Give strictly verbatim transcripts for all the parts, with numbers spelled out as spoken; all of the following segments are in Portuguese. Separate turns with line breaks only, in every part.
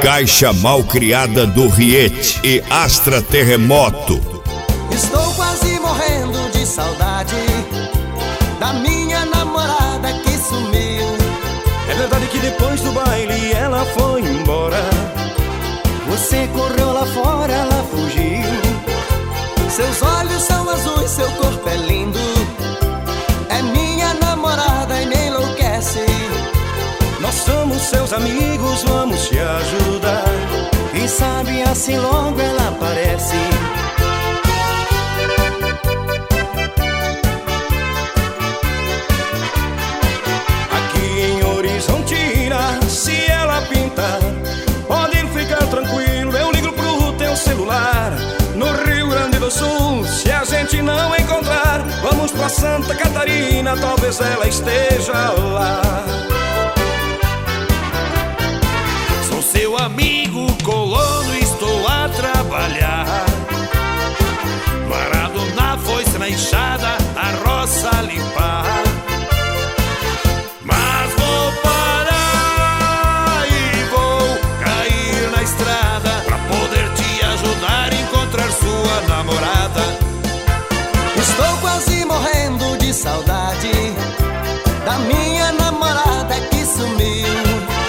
Caixa Malcriada do Riete e Astra Terremoto.
Estou quase morrendo de saudade da minha namorada que sumiu.
É verdade que depois do baile ela foi embora.
Você correu lá fora, ela fugiu. Seus olhos são azuis, seu corpo é lindo. É minha namorada e me enlouquece.
Nós somos seus amigos, vamos te ajudar.
Quem sabe assim logo ela aparece.
Aqui em Horizontina, se ela pintar, podem ficar tranquilo, eu ligo pro teu celular. No Rio Grande do Sul, se a gente não encontrar, vamos pra Santa Catarina, talvez ela esteja lá.
Sou seu amigo colono, estou a trabalhar, varado na foice, na enxada, a roça a limpar. Mas vou parar e vou cair na estrada pra poder te ajudar a encontrar sua namorada.
Estou quase morrendo de saudade da minha namorada que sumiu.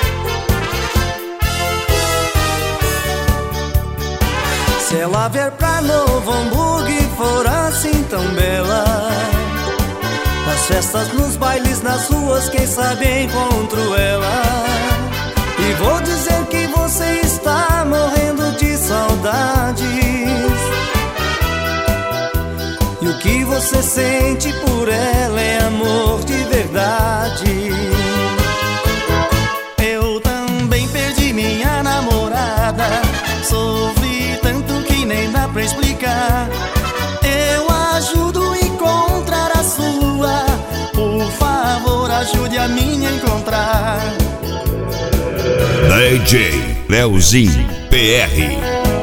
Se ela vier pra Novo Hamburgo e for assim tão bela, nas festas, nos bailes, nas ruas, quem sabe encontro ela. E vou dizer que você está morrendo de saudades, e o que você sente por ela é amor de verdade. Eu também perdi minha namorada, sofri tanto que nem dá pra explicar. Eu ajudo a encontrar a sua, por favor ajude a minha a encontrar.
D J Leozinho P R.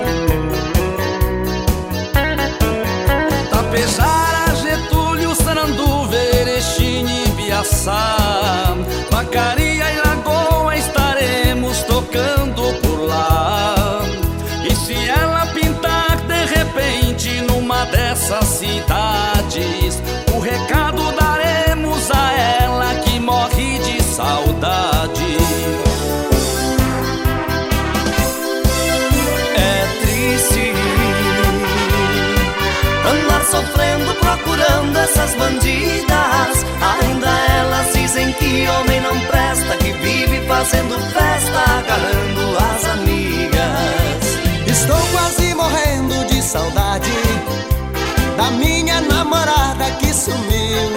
Tapejara, Getúlio, Saranduva, Erechim e Biaçá, Vacaria e Lagoa, estaremos tocando por lá. E se ela pintar de repente numa dessas cidades, o recado daremos a ela que morre de saudade. É triste andar sofrendo procurando essas bandidas. Ainda elas dizem que homem não presta, que vive fazendo festa, agarrando as amigas. Estou quase morrendo de saudade da minha namorada que sumiu.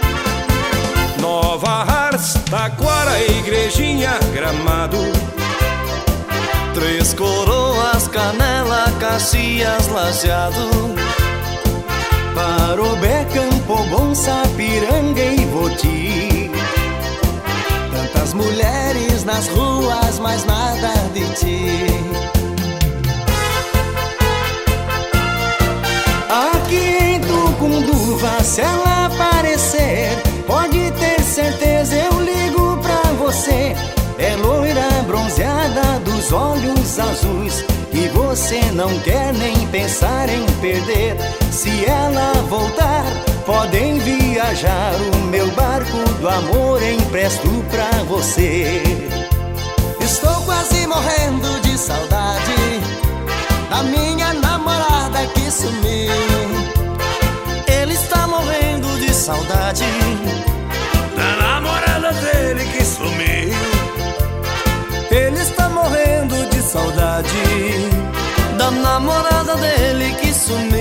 Nova Hartz, Taquara, Igrejinha, Gramado,
Três Coroas, Canela, Caxias, Lajeado, Parobé, Campo Bom, Sapiranga e Voti. Tantas mulheres nas ruas, mas nada de ti. Aqui em Tucunduva, se ela aparecer, pode ter certeza eu ligo pra você. É loira bronzeada dos olhos azuis, e você não quer nem pensar em perder. Se ela voltar, podem viajar, o meu barco do amor empresto pra você. Estou quase morrendo de saudade da minha namorada que sumiu. Ele está morrendo de saudade
Da namorada dele que sumiu.
Ele está morrendo de saudade da namorada dele que sumiu.